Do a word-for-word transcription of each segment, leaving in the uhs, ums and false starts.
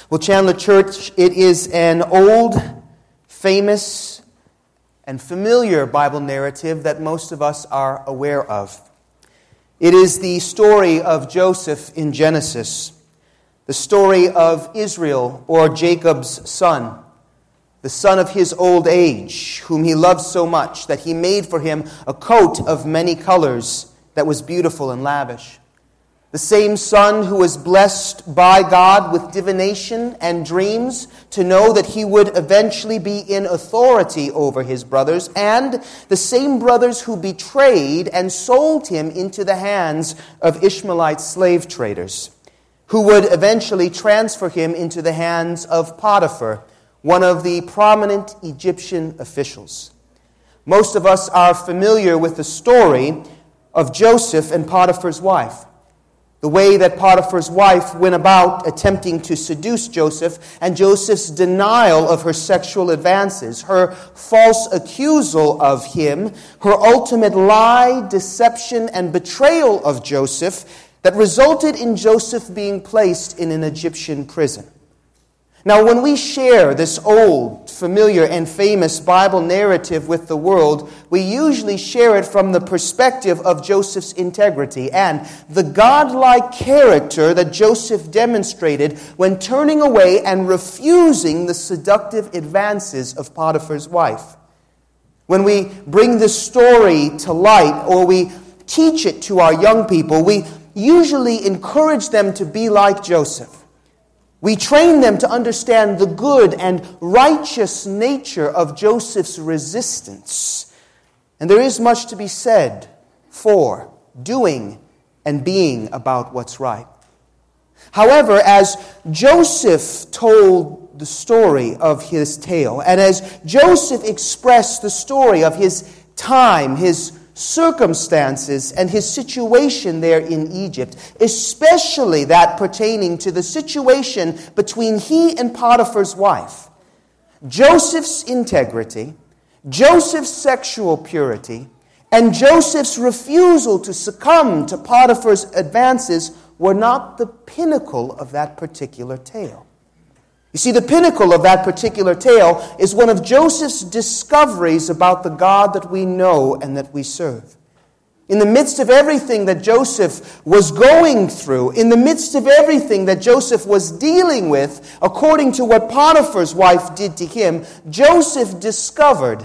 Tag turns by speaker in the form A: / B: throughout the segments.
A: Well, Chandler Church, it is an old, famous, and familiar Bible narrative that most of us are aware of. It is the story of Joseph in Genesis, the story of Israel, or Jacob's son, the son of his old age, whom he loved so much that he made for him a coat of many colors that was beautiful and lavish. The same son who was blessed by God with divination and dreams to know that he would eventually be in authority over his brothers, and the same brothers who betrayed and sold him into the hands of Ishmaelite slave traders, who would eventually transfer him into the hands of Potiphar, one of the prominent Egyptian officials. Most of us are familiar with the story of Joseph and Potiphar's wife. The way that Potiphar's wife went about attempting to seduce Joseph, and Joseph's denial of her sexual advances, her false accusal of him, her ultimate lie, deception, and betrayal of Joseph that resulted in Joseph being placed in an Egyptian prison. Now, when we share this old, familiar, and famous Bible narrative with the world, we usually share it from the perspective of Joseph's integrity and the godlike character that Joseph demonstrated when turning away and refusing the seductive advances of Potiphar's wife. When we bring this story to light or we teach it to our young people, we usually encourage them to be like Joseph. We train them to understand the good and righteous nature of Joseph's resistance. And there is much to be said for doing and being about what's right. However, as Joseph told the story of his tale, and as Joseph expressed the story of his time, his circumstances, and his situation there in Egypt, especially that pertaining to the situation between he and Potiphar's wife, Joseph's integrity, Joseph's sexual purity, and Joseph's refusal to succumb to Potiphar's advances were not the pinnacle of that particular tale. You see, the pinnacle of that particular tale is one of Joseph's discoveries about the God that we know and that we serve. In the midst of everything that Joseph was going through, in the midst of everything that Joseph was dealing with, according to what Potiphar's wife did to him, Joseph discovered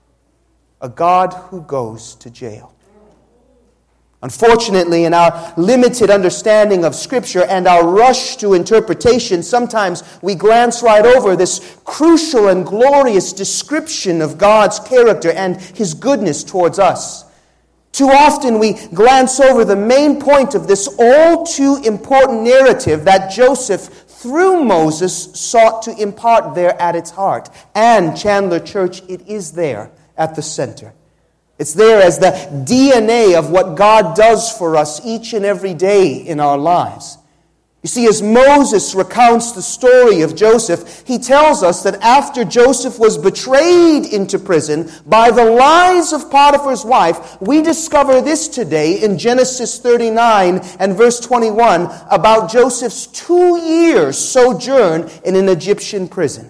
A: a God who goes to jail. Unfortunately, in our limited understanding of Scripture and our rush to interpretation, sometimes we glance right over this crucial and glorious description of God's character and His goodness towards us. Too often we glance over the main point of this all too important narrative that Joseph, through Moses, sought to impart there at its heart. And, Chandler Church, it is there at the center. It's there as the D N A of what God does for us each and every day in our lives. You see, as Moses recounts the story of Joseph, he tells us that after Joseph was betrayed into prison by the lies of Potiphar's wife, we discover this today in Genesis thirty-nine and verse twenty-one about Joseph's two years sojourn in an Egyptian prison.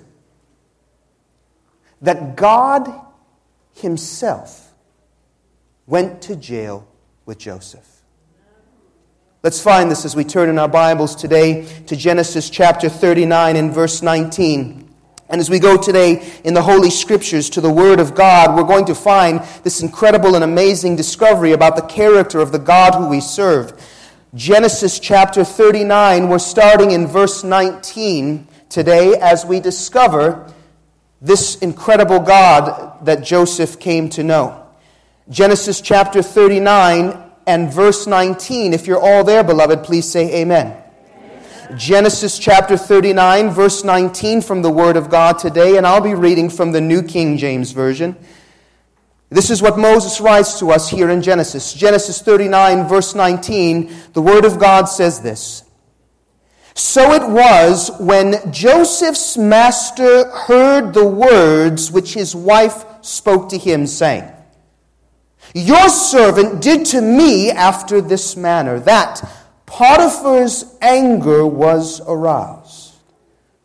A: That God Himself went to jail with Joseph. Let's find this as we turn in our Bibles today to Genesis chapter thirty-nine and verse nineteen. And as we go today in the Holy Scriptures to the Word of God, we're going to find this incredible and amazing discovery about the character of the God who we serve. Genesis chapter thirty-nine, we're starting in verse nineteen today as we discover this incredible God that Joseph came to know. Genesis chapter thirty-nine and verse nineteen. If you're all there, beloved, please say amen. Amen. Genesis chapter thirty-nine, verse nineteen from the Word of God today, and I'll be reading from the New King James Version. This is what Moses writes to us here in Genesis. Genesis thirty-nine, verse nineteen, the Word of God says this. So it was when Joseph's master heard the words which his wife spoke to him, saying, Your servant did to me after this manner, that Potiphar's anger was aroused.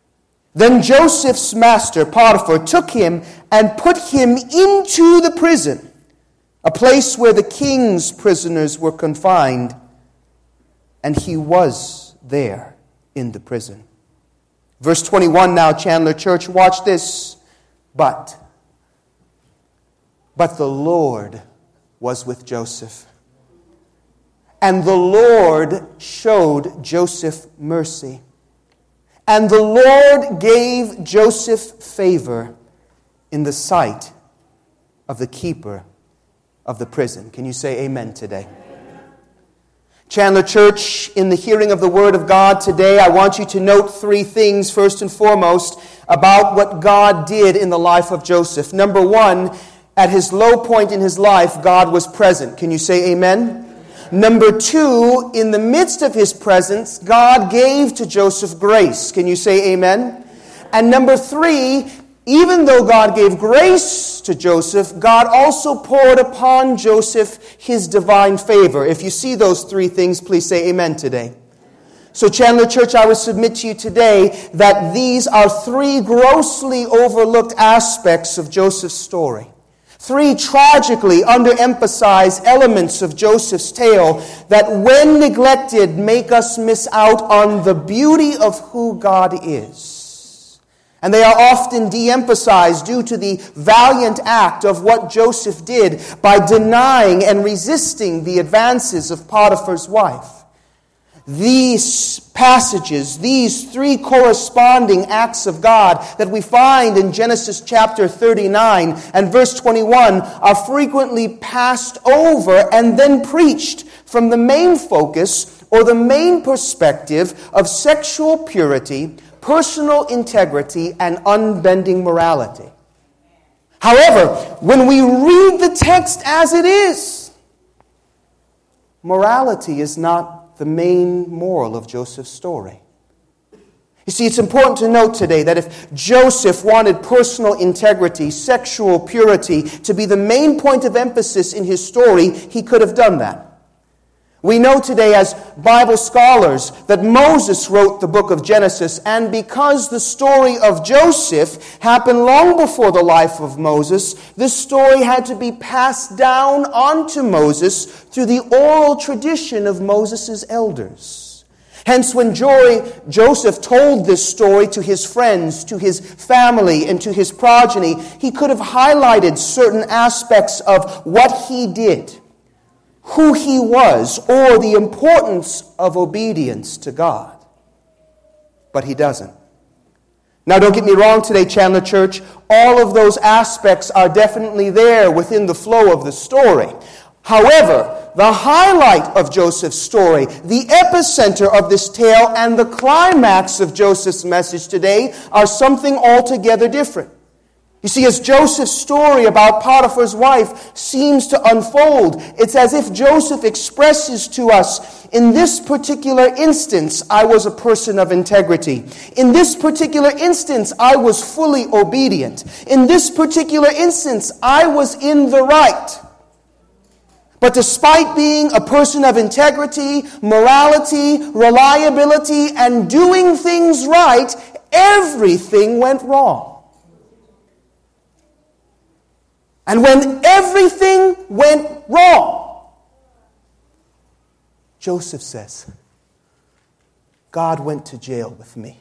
A: Then Joseph's master, Potiphar, took him and put him into the prison, a place where the king's prisoners were confined, and he was there in the prison. Verse twenty-one now, Chandler Church, watch this. But, but the Lord was with Joseph. And the Lord showed Joseph mercy. And the Lord gave Joseph favor in the sight of the keeper of the prison. Can you say amen today? Chandler Church, in the hearing of the Word of God today, I want you to note three things, first and foremost, about what God did in the life of Joseph. Number one, at his low point in his life, God was present. Can you say amen? Number two, in the midst of his presence, God gave to Joseph grace. Can you say amen? And number three, even though God gave grace to Joseph, God also poured upon Joseph his divine favor. If you see those three things, please say amen today. So Chandler Church, I would submit to you today that these are three grossly overlooked aspects of Joseph's story. Three tragically underemphasized elements of Joseph's tale that, when neglected, make us miss out on the beauty of who God is. And they are often de-emphasized due to the valiant act of what Joseph did by denying and resisting the advances of Potiphar's wife. These passages, these three corresponding acts of God that we find in Genesis chapter thirty-nine and verse twenty-one are frequently passed over and then preached from the main focus or the main perspective of sexual purity, personal integrity, and unbending morality. However, when we read the text as it is, morality is not the main moral of Joseph's story. You see, it's important to note today that if Joseph wanted personal integrity, sexual purity to be the main point of emphasis in his story, he could have done that. We know today as Bible scholars that Moses wrote the book of Genesis, and because the story of Joseph happened long before the life of Moses, this story had to be passed down onto Moses through the oral tradition of Moses' elders. Hence, when Joy, Joseph told this story to his friends, to his family, and to his progeny, he could have highlighted certain aspects of what he did, who he was, or the importance of obedience to God. But he doesn't. Now, don't get me wrong today, Chandler Church. All of those aspects are definitely there within the flow of the story. However, the highlight of Joseph's story, the epicenter of this tale, and the climax of Joseph's message today are something altogether different. You see, as Joseph's story about Potiphar's wife seems to unfold, it's as if Joseph expresses to us, in this particular instance, I was a person of integrity. In this particular instance, I was fully obedient. In this particular instance, I was in the right. But despite being a person of integrity, morality, reliability, and doing things right, everything went wrong. And when everything went wrong, Joseph says, God went to jail with me.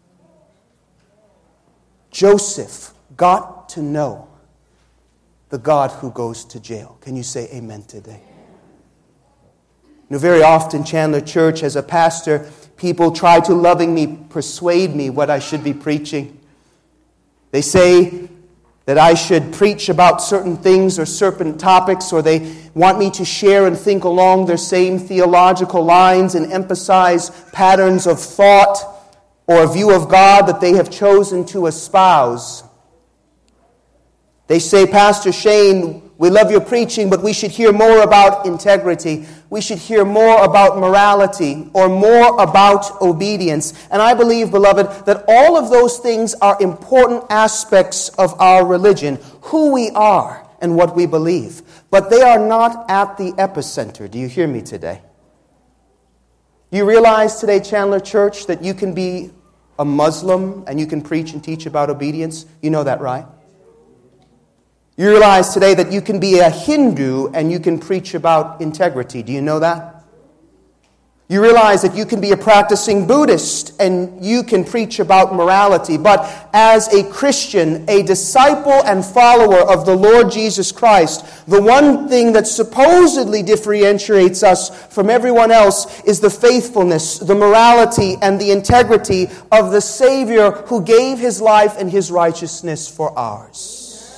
A: Joseph got to know the God who goes to jail. Can you say amen today? You know, very often, Chandler Church, as a pastor, people try to lovingly persuade me what I should be preaching. They say that I should preach about certain things or certain topics, or they want me to share and think along their same theological lines and emphasize patterns of thought or a view of God that they have chosen to espouse. They say, Pastor Shane, we love your preaching, but we should hear more about integrity. We should hear more about morality or more about obedience. And I believe, beloved, that all of those things are important aspects of our religion, who we are and what we believe. But they are not at the epicenter. Do you hear me today? You realize today, Chandler Church, that you can be a Muslim and you can preach and teach about obedience? You know that, right? You realize today that you can be a Hindu and you can preach about integrity. Do you know that? You realize that you can be a practicing Buddhist and you can preach about morality. But as a Christian, a disciple and follower of the Lord Jesus Christ, the one thing that supposedly differentiates us from everyone else is the faithfulness, the morality, and the integrity of the Savior who gave His life and His righteousness for ours.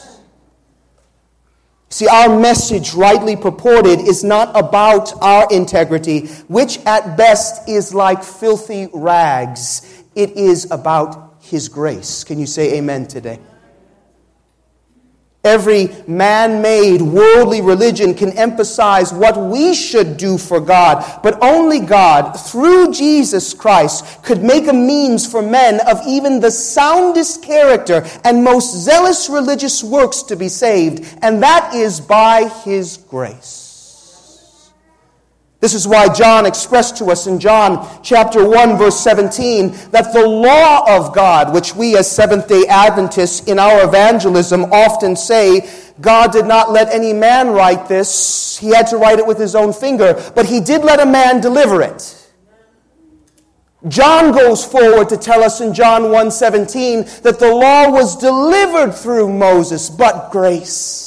A: See, our message, rightly purported, is not about our integrity, which at best is like filthy rags. It is about His grace. Can you say amen today? Every man-made worldly religion can emphasize what we should do for God, but only God, through Jesus Christ, could make a means for men of even the soundest character and most zealous religious works to be saved, and that is by His grace. This is why John expressed to us in John chapter one, verse seventeen, that the law of God, which we as Seventh-day Adventists in our evangelism often say, God did not let any man write this. He had to write it with His own finger, but He did let a man deliver it. John goes forward to tell us in John one seventeen that the law was delivered through Moses, but grace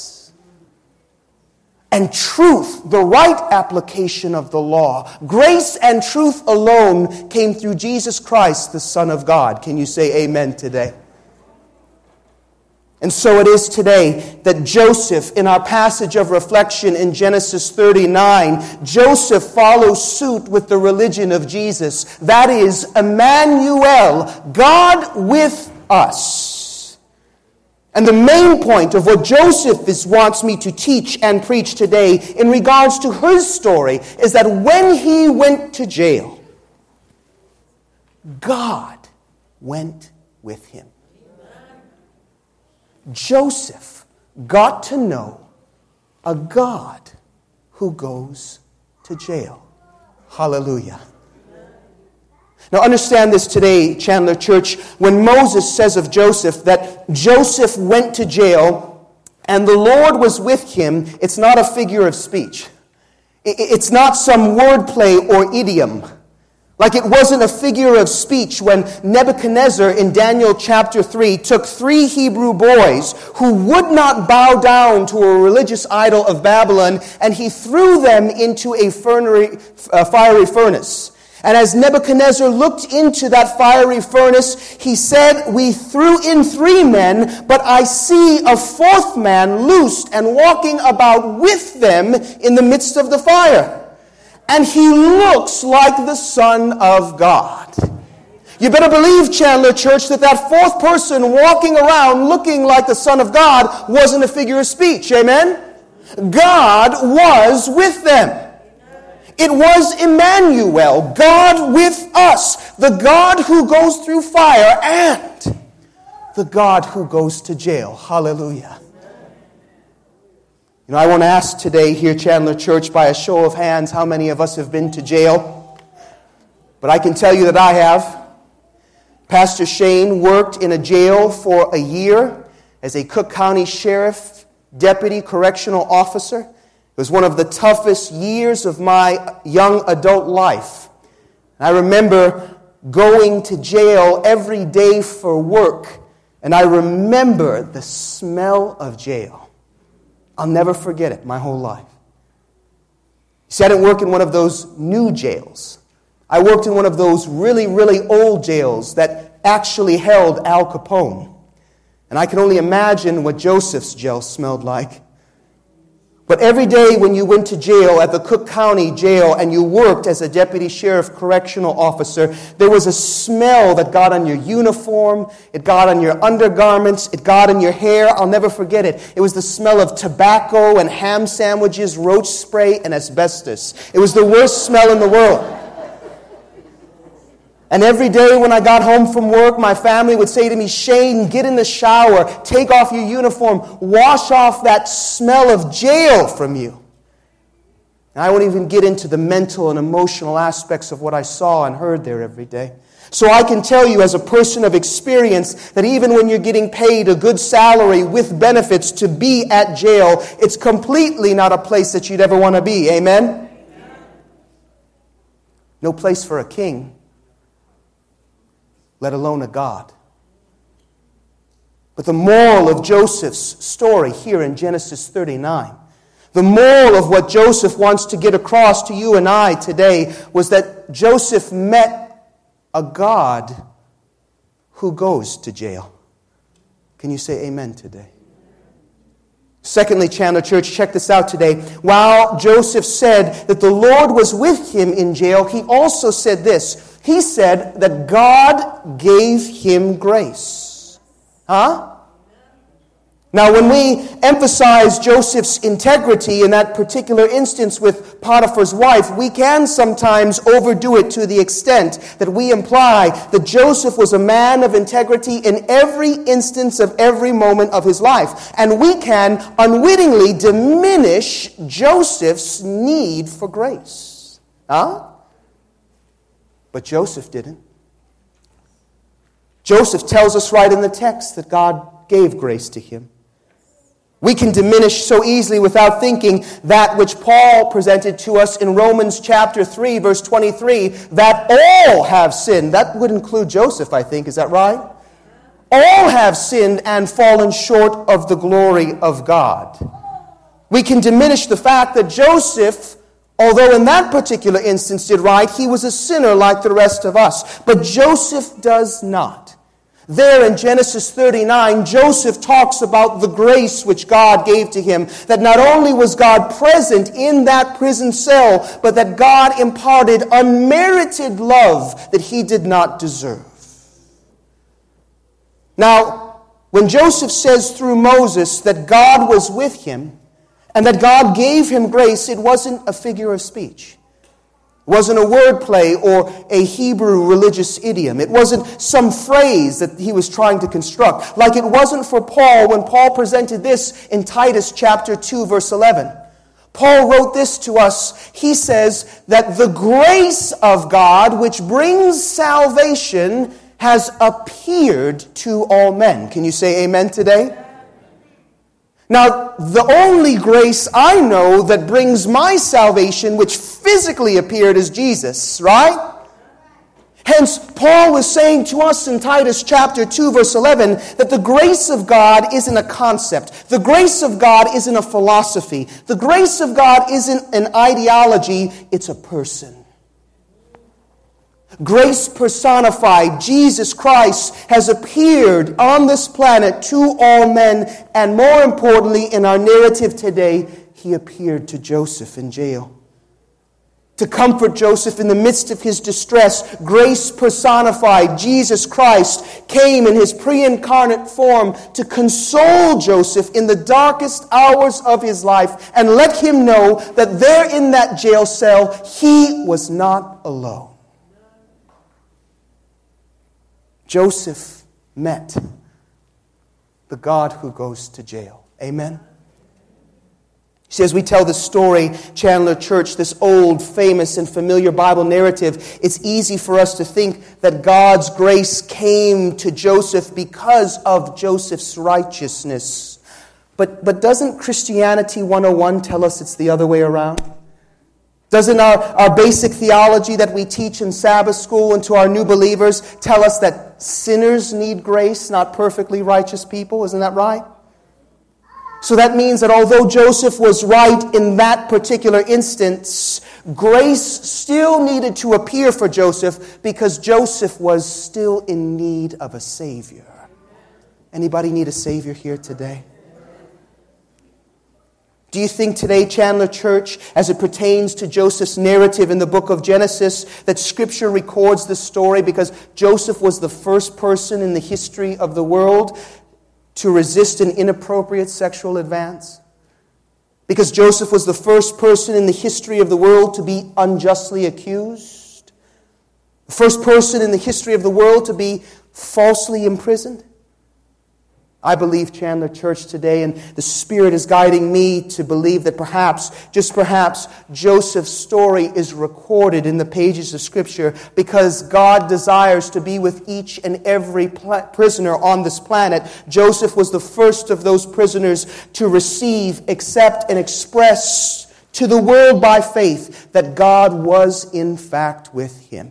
A: and truth, the right application of the law, grace and truth alone came through Jesus Christ, the Son of God. Can you say amen today? And so it is today that Joseph, in our passage of reflection in Genesis thirty-nine, Joseph follows suit with the religion of Jesus. That is, Emmanuel, God with us. And the main point of what Joseph is, wants me to teach and preach today in regards to his story is that when he went to jail, God went with him. Joseph got to know a God who goes to jail. Hallelujah. Now understand this today, Chandler Church. When Moses says of Joseph that Joseph went to jail and the Lord was with him, it's not a figure of speech. It's not some wordplay or idiom. Like it wasn't a figure of speech when Nebuchadnezzar in Daniel chapter three took three Hebrew boys who would not bow down to a religious idol of Babylon and he threw them into a fiery furnace. And as Nebuchadnezzar looked into that fiery furnace, he said, "We threw in three men, but I see a fourth man loosed and walking about with them in the midst of the fire. And he looks like the Son of God." You better believe, Chandler Church, that that fourth person walking around looking like the Son of God wasn't a figure of speech. Amen? God was with them. It was Emmanuel, God with us, the God who goes through fire and the God who goes to jail. Hallelujah. You know, I want to ask today here, Chandler Church, by a show of hands, how many of us have been to jail? But I can tell you that I have. Pastor Shane worked in a jail for a year as a Cook County Sheriff Deputy Correctional Officer. It was one of the toughest years of my young adult life. I remember going to jail every day for work, and I remember the smell of jail. I'll never forget it my whole life. See, I didn't work in one of those new jails. I worked in one of those really, really old jails that actually held Al Capone. And I can only imagine what Joseph's jail smelled like. But every day when you went to jail at the Cook County Jail and you worked as a deputy sheriff correctional officer, there was a smell that got on your uniform, it got on your undergarments, it got on your hair. I'll never forget it. It was the smell of tobacco and ham sandwiches, roach spray, and asbestos. It was the worst smell in the world. And every day when I got home from work, my family would say to me, "Shane, get in the shower, take off your uniform, wash off that smell of jail from you." And I won't even get into the mental and emotional aspects of what I saw and heard there every day. So I can tell you as a person of experience that even when you're getting paid a good salary with benefits to be at jail, it's completely not a place that you'd ever want to be. Amen? Amen. No place for a king, let alone a God. But the moral of Joseph's story here in Genesis thirty-nine, the moral of what Joseph wants to get across to you and I today was that Joseph met a God who goes to jail. Can you say amen today? Secondly, Chandler Church, check this out today. While Joseph said that the Lord was with him in jail, he also said this. He said that God gave him grace. Huh? Now, when we emphasize Joseph's integrity in that particular instance with Potiphar's wife, we can sometimes overdo it to the extent that we imply that Joseph was a man of integrity in every instance of every moment of his life. And we can unwittingly diminish Joseph's need for grace. Huh? But Joseph didn't. Joseph tells us right in the text that God gave grace to him. We can diminish so easily without thinking that which Paul presented to us in Romans chapter three, verse twenty-three, that all have sinned. That would include Joseph, I think. Is that right? All have sinned and fallen short of the glory of God. We can diminish the fact that Joseph, although in that particular instance did right, he was a sinner like the rest of us. But Joseph does not. There in Genesis thirty-nine, Joseph talks about the grace which God gave to him. That not only was God present in that prison cell, but that God imparted unmerited love that he did not deserve. Now, when Joseph says through Moses that God was with him and that God gave him grace, it wasn't a figure of speech. It wasn't a wordplay or a Hebrew religious idiom. It wasn't some phrase that he was trying to construct. Like it wasn't for Paul when Paul presented this in Titus chapter two, verse eleven. Paul wrote this to us. He says that the grace of God which brings salvation has appeared to all men. Can you say amen today? Now, the only grace I know that brings my salvation, which physically appeared, is Jesus, right? Hence, Paul was saying to us in Titus chapter two, verse eleven, that the grace of God isn't a concept. The grace of God isn't a philosophy. The grace of God isn't an ideology. It's a person. Grace personified, Jesus Christ, has appeared on this planet to all men, and more importantly, in our narrative today, he appeared to Joseph in jail. To comfort Joseph in the midst of his distress, grace personified, Jesus Christ, came in his pre-incarnate form to console Joseph in the darkest hours of his life and let him know that there in that jail cell, he was not alone. Joseph met the God who goes to jail. Amen? See, as we tell this story, Chandler Church, this old, famous, and familiar Bible narrative, it's easy for us to think that God's grace came to Joseph because of Joseph's righteousness. But, but doesn't Christianity one oh one tell us it's the other way around? Doesn't our, our basic theology that we teach in Sabbath school and to our new believers tell us that sinners need grace, not perfectly righteous people? Isn't that right? So that means that although Joseph was right in that particular instance, grace still needed to appear for Joseph because Joseph was still in need of a Savior. Anybody need a Savior here today? Do you think today, Chandler Church, as it pertains to Joseph's narrative in the book of Genesis, that Scripture records this story because Joseph was the first person in the history of the world to resist an inappropriate sexual advance? Because Joseph was the first person in the history of the world to be unjustly accused? The first person in the history of the world to be falsely imprisoned? I believe, Chandler Church, today, and the Spirit is guiding me to believe that perhaps, just perhaps, Joseph's story is recorded in the pages of Scripture because God desires to be with each and every pl- prisoner on this planet. Joseph was the first of those prisoners to receive, accept, and express to the world by faith that God was in fact with him.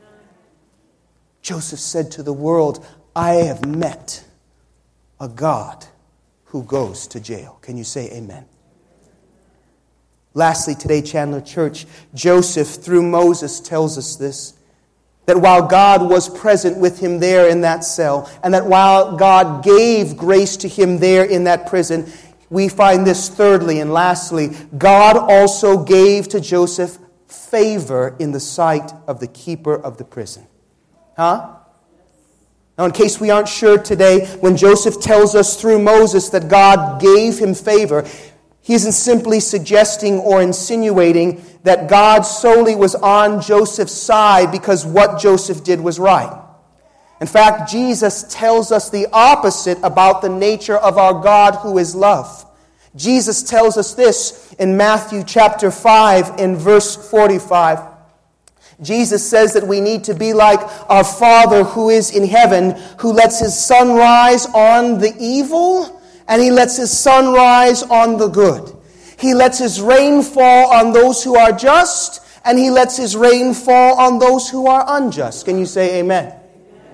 A: Joseph said to the world, I have met a God who goes to jail. Can you say amen? Lastly, today, Chandler Church, Joseph, through Moses, tells us this, that while God was present with him there in that cell, and that while God gave grace to him there in that prison, we find this thirdly and lastly, God also gave to Joseph favor in the sight of the keeper of the prison. Huh? Now, in case we aren't sure today, when Joseph tells us through Moses that God gave him favor, he isn't simply suggesting or insinuating that God solely was on Joseph's side because what Joseph did was right. In fact, Jesus tells us the opposite about the nature of our God who is love. Jesus tells us this in Matthew chapter five in verse forty-five. Jesus says that we need to be like our Father who is in heaven, who lets his sun rise on the evil, and he lets his sun rise on the good. He lets his rain fall on those who are just, and he lets his rain fall on those who are unjust. Can you say amen? Amen.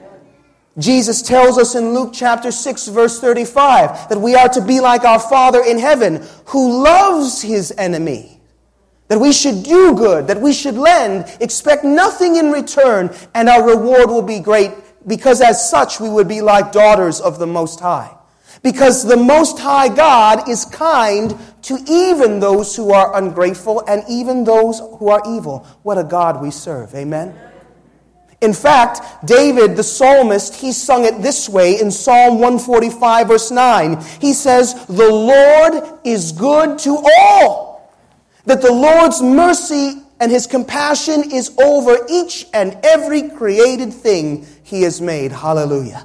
A: Jesus tells us in Luke chapter six, verse thirty-five, that we are to be like our Father in heaven, who loves his enemy. That we should do good, that we should lend, expect nothing in return, and our reward will be great, because as such we would be like daughters of the Most High. Because the Most High God is kind to even those who are ungrateful and even those who are evil. What a God we serve. Amen? In fact, David, the psalmist, he sung it this way in Psalm one forty-five, verse nine. He says, "The Lord is good to all. That the Lord's mercy and his compassion is over each and every created thing he has made." Hallelujah.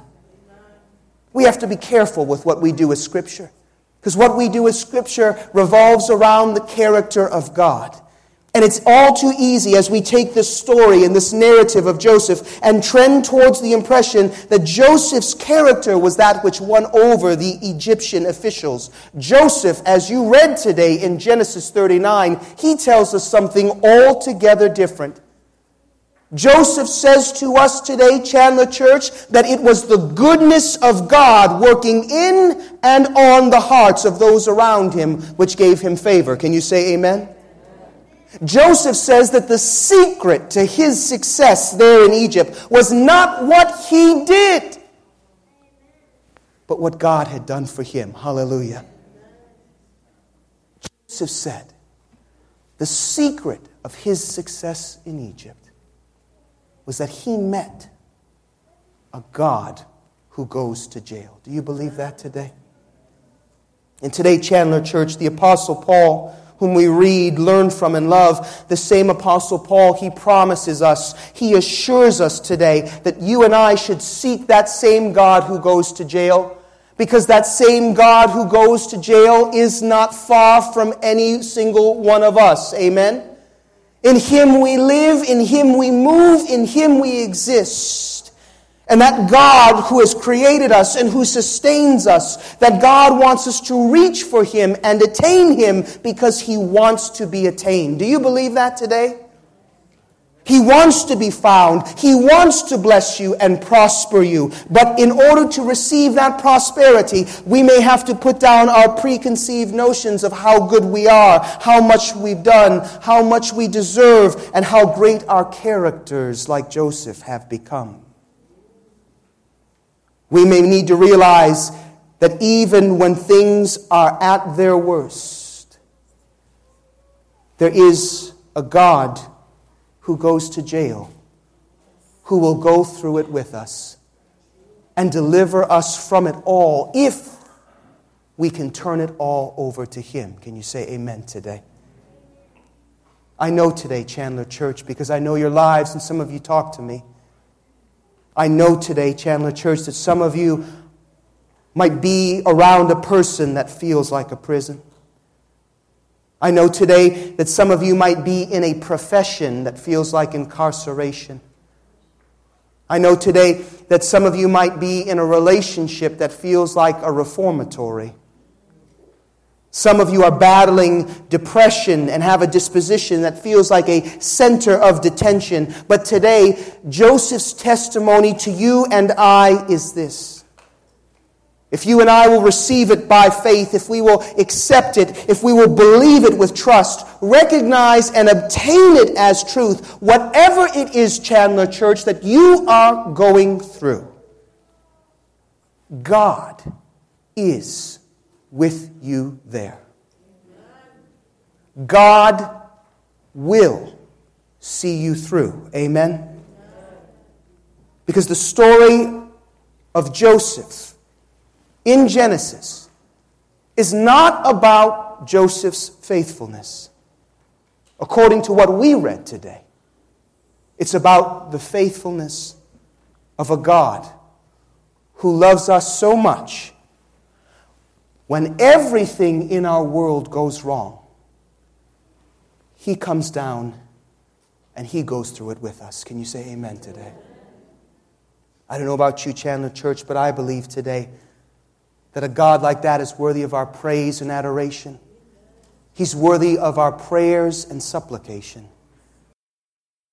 A: We have to be careful with what we do with Scripture, because what we do with Scripture revolves around the character of God. And it's all too easy as we take this story and this narrative of Joseph and trend towards the impression that Joseph's character was that which won over the Egyptian officials. Joseph, as you read today in Genesis thirty-nine, he tells us something altogether different. Joseph says to us today, Chandler Church, that it was the goodness of God working in and on the hearts of those around him which gave him favor. Can you say amen? Joseph says that the secret to his success there in Egypt was not what he did, but what God had done for him. Hallelujah. Joseph said the secret of his success in Egypt was that he met a God who goes to jail. Do you believe that today? And today, Chandler Church, the Apostle Paul, whom we read, learn from, and love, the same Apostle Paul, he promises us, he assures us today that you and I should seek that same God who goes to jail, because that same God who goes to jail is not far from any single one of us. Amen? In him we live, in him we move, in him we exist. And that God who has created us and who sustains us, that God wants us to reach for him and attain him because he wants to be attained. Do you believe that today? He wants to be found. He wants to bless you and prosper you. But in order to receive that prosperity, we may have to put down our preconceived notions of how good we are, how much we've done, how much we deserve, and how great our characters, like Joseph, have become. We may need to realize that even when things are at their worst, there is a God who goes to jail, who will go through it with us and deliver us from it all if we can turn it all over to him. Can you say amen today? I know today, Chandler Church, because I know your lives and some of you talk to me. I know today, Chandler Church, that some of you might be around a person that feels like a prison. I know today that some of you might be in a profession that feels like incarceration. I know today that some of you might be in a relationship that feels like a reformatory. Some of you are battling depression and have a disposition that feels like a center of detention. But today, Joseph's testimony to you and I is this. If you and I will receive it by faith, if we will accept it, if we will believe it with trust, recognize and obtain it as truth, whatever it is, Chandler Church, that you are going through, God is with you there. God will see you through. Amen? Because the story of Joseph in Genesis is not about Joseph's faithfulness, according to what we read today. It's about the faithfulness of a God who loves us so much. When everything in our world goes wrong, He comes down and He goes through it with us. Can you say amen today? I don't know about you, Chandler Church, but I believe today that a God like that is worthy of our praise and adoration. He's worthy of our prayers and supplication.